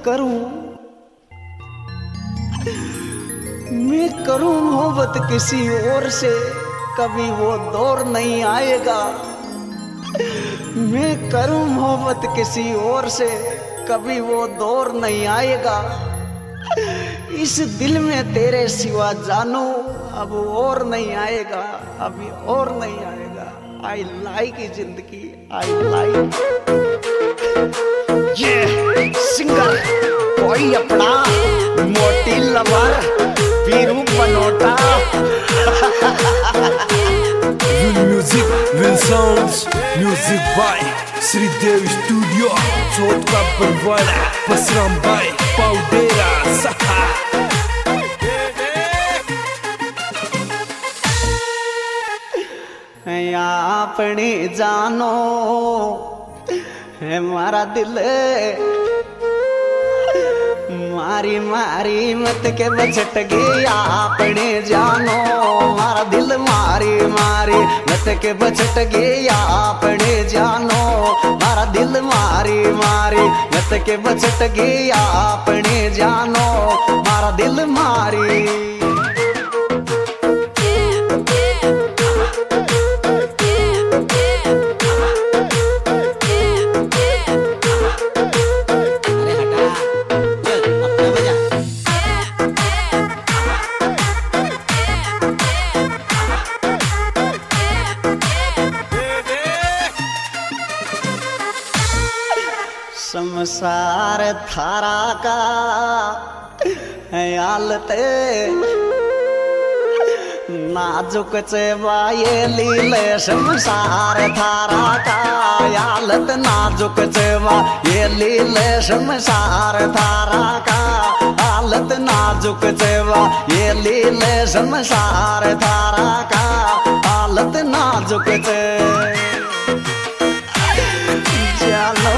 करूं मोहब्बत किसी और से, कभी वो दौर नहीं आएगा। मैं करूं मोहब्बत किसी और से, कभी वो दौर नहीं आएगा। इस दिल में तेरे सिवा जानू अब और नहीं आएगा, अभी और नहीं आएगा। आई लाइक जिंदगी, आई लाइक ये सिंगर कोई अपना मोटी lover Piru Banota. Will music, will sounds, music by Sridev Studio, Chot ka Parwala, Pasram by Paudera Saha। अपनी जानो है मारा दिल, मारी मारी मत के बचट गया। अपने जानो मारा दिल, मारी मारी मत के बचट गया। अपने जानो मारा दिल, मारी मारी मत के बचट गया। अपने जानो मारा दिल मारी। संसार थारा का हालते नाजुक चेवाये लीले। संसार थारा का हालत नाजुक चेवा ये लीले। संसार थारा का हालत नाजुक चेवा ये लीले। संसार थारा का हालत नाजुक चे चलो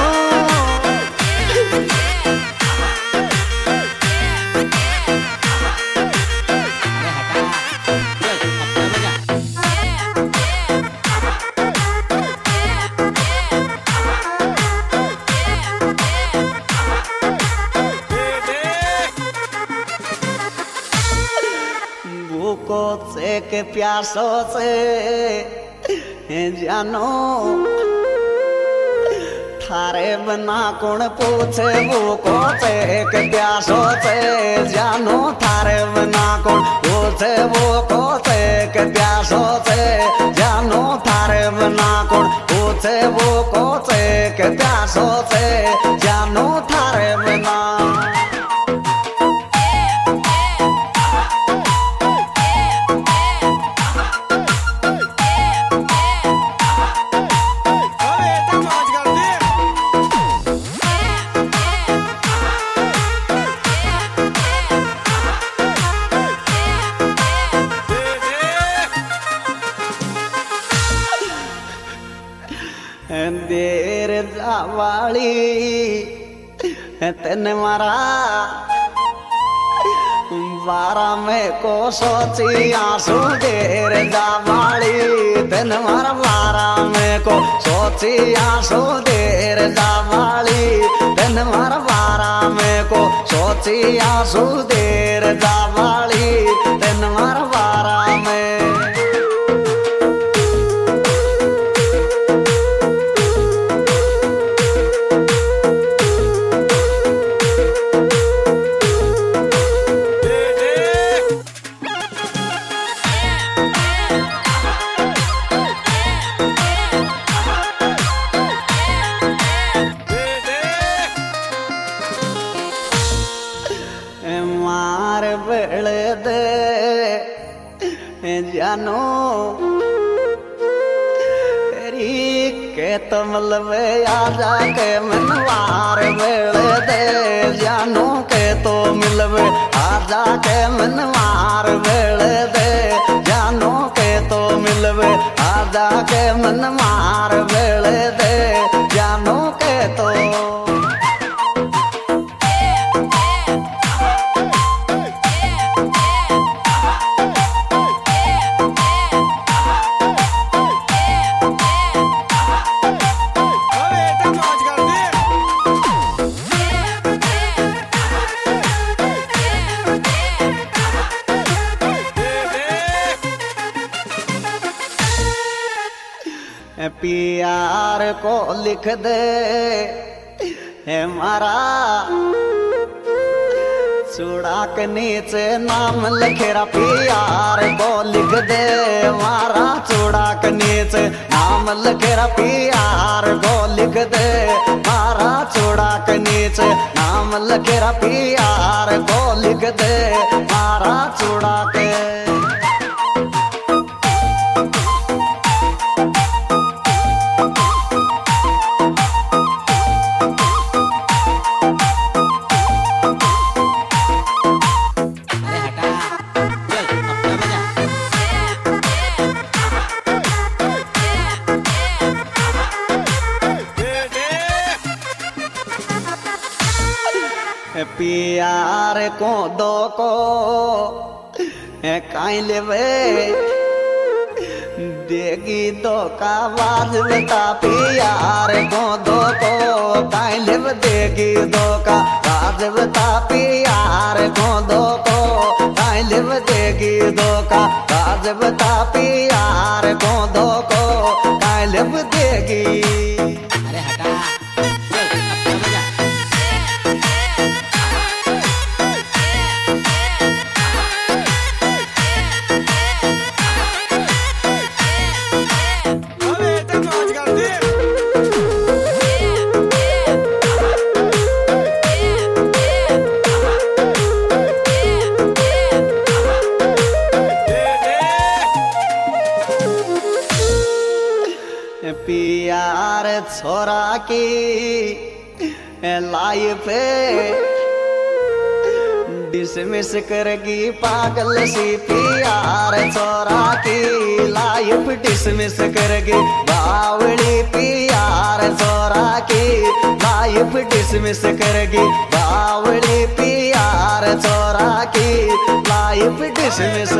भूखो से के प्यासो से जानो थारे बना कौन पूछे। भूखो से के प्यासो से जानो थारे बना कौन पूछे। भूखो से के प्यासो से जानो थारे बना कौन पूछे। भूखो से के प्यासो से जानो थारे बना। देर जावाली तेन मारा बारा में को सोची आंसू। देर जावाली तेन मारा बारा में को सोची आंसू। देर जावाली तेन मारा बारा में को सोची आंसू। देर जावाली तेन मारा बारा में। मार बेड़ दे जानो तेरी के तो मलबे आ जाके मनवार बेड़ दे। जानो के तो मिलबे आ जाके मनवार बेड़ दे। जानो के तो मिलबे आ जाके मनवार बेड़ दे। जानो के तो प्यार को लिख दे है मारा चूड़ा के नीचे नाम लिखेरा प्यार को लिख दे मारा चूड़ा के नीचे नाम लिखेरा प्यार को लिख दे मारा चूड़ा के नीचे नाम लिखेरा प्यार को लिख दे मारा चूड़ा के प्यार को दो को काई लेवे देगी दो का आवाज बता प्यार को दो को काई लेव देगी दो का आवाज बता प्यार को दो को काई लेव देगी दो का आवाज बता प्यार को दो को काई लेव देगी प्यार छोरा की लाइफ डिसमिस करेगी पागल सी प्यार छोरा की लाइफ डिसमिस करेगी बावड़ी प्यार छोरा की लाइफ डिसमिस करेगी बावड़ी प्यार छोरा की लाइफ डिसमिस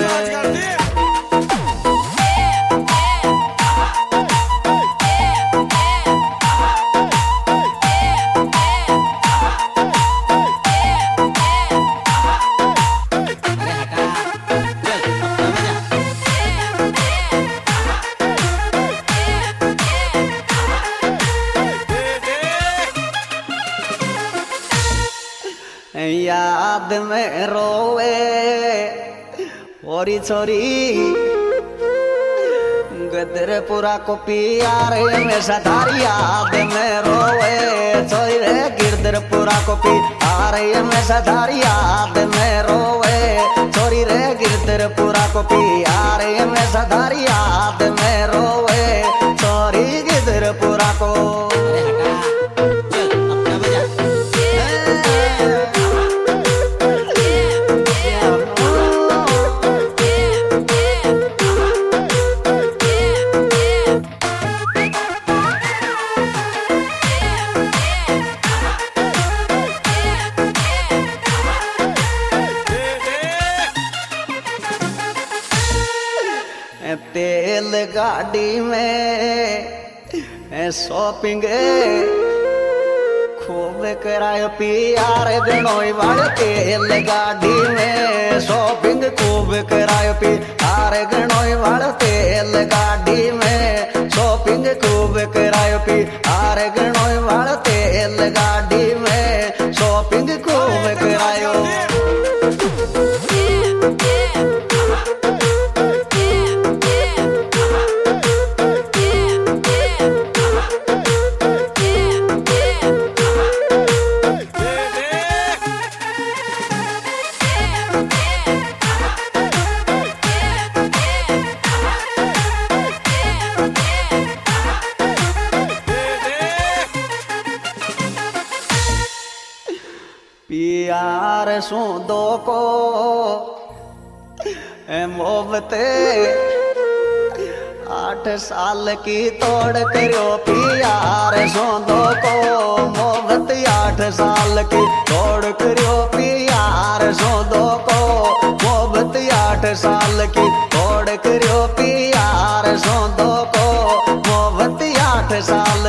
याद में रोवे ओरी छोरी गदरपुरा को प्यार में सदारी याद में रोवे छोरी रे गिरधरपुरा को प्यार में सदारी याद में रोवे छोरी रे गिरधरपुरा को प्यार में सदारी याद में रोवे छोरी गिरधरपुरा को तेल गाड़ी में शॉपिंग खूब करायो प्यार गणोई वाले तेल गाड़ी में शॉपिंग खूब करायो प्यार गणोई वाले तेल गाड़ी में शॉपिंग खूब करायो प्यार गणोई वाले तेल गाड़ी में शॉपिंग खूब करायो प्यार सो दो को मोहब्बते 8 साल की तोड़ करो प्यार सो दो को मोहब्बत 8 साल की तोड़ करो प्यार सो दो को मोहब्बत 8 साल की तोड़ करो प्यार सो दो को मोहब्बत 8 साल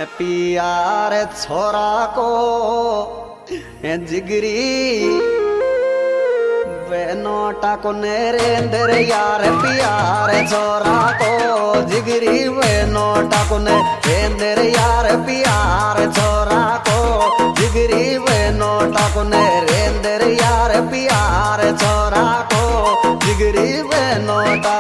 प्यार छोरा को जिगरी वे नोटा को नरेंद्र यार प्यार छोरा को जिगरी वे नोटा को नरेंद्र यार प्यार छोरा को जिगरी वे नोटा को नरेंद्र यार प्यार छोरा को जिगरी वे नोटा।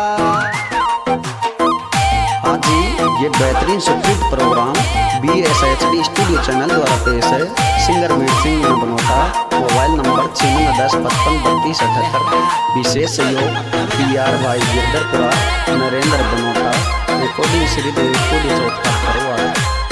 हाँ जी, ये बेहतरीन सुप्रसिद्ध प्रोग्राम BSHD स्टूडियो चैनल द्वारा पेश है। Singer Veer Singh Banota, mobile number 56553278। विशेष सहयोग PR भाई गिरधरपुरा, नरेंद्र बनोटा, रिकॉर्डिंग श्रीदेव स्टूडियो चौथा।